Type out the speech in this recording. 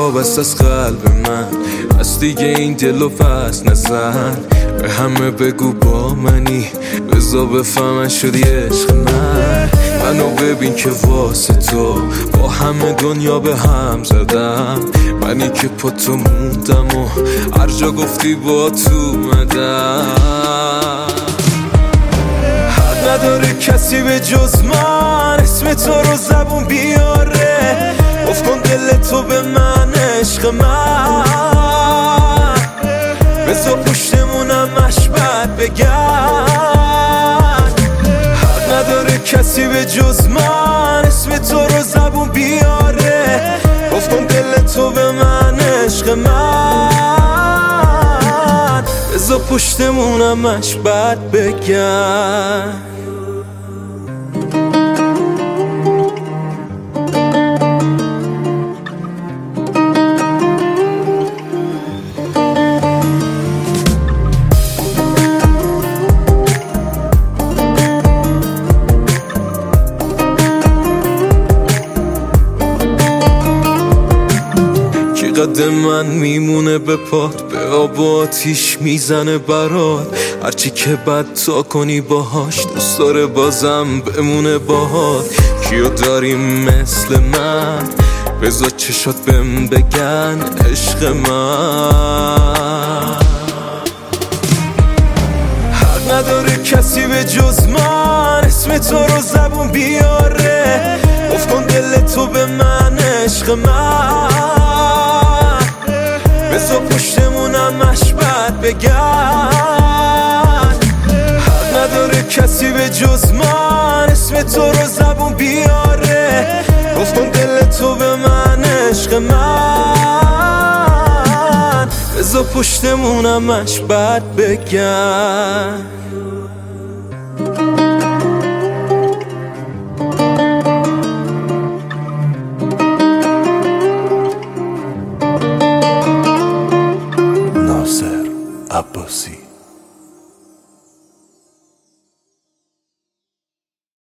وابست از قلب من، از دیگه این دلو پس نزن. به همه بگو با منی، بزا بفهمن شدی عشق من. منو ببین که واسه تو با همه دنیا به هم زدم. منی که پا تو موندم و هر جا گفتی با تو اومدم. حد نداره کسی به جز من اسم تو رو زبون بیاره. گفت کن دل تو به من عشق من، بذار پشتمونم مشبت بگن. حد نداره کسی به جز من اسم تو رو زبون بیاره. گفت کن دل تو به من عشق من، بذار پشتمونم مشبت بگن. قد من میمونه به پات، به آب و آتیش میزنه برات. هرچی که بد تا کنی باهاش، دوست داره بازم بمونه باهات. کیو داریم مثل من؟ بذار چشات بهم بگن عشق من. حق نداره کسی به جز من اسم تو رو زبون بیاره. گفت کن دل تو به من عشق من، بذار پشتمونم مشبت بگن. حق نداره کسی به جز من اسم تو رو زبون بیاره. گفت کن دل تو به من عشق من، بذار پشتمونم مشبت بگن. ناصر عباسی.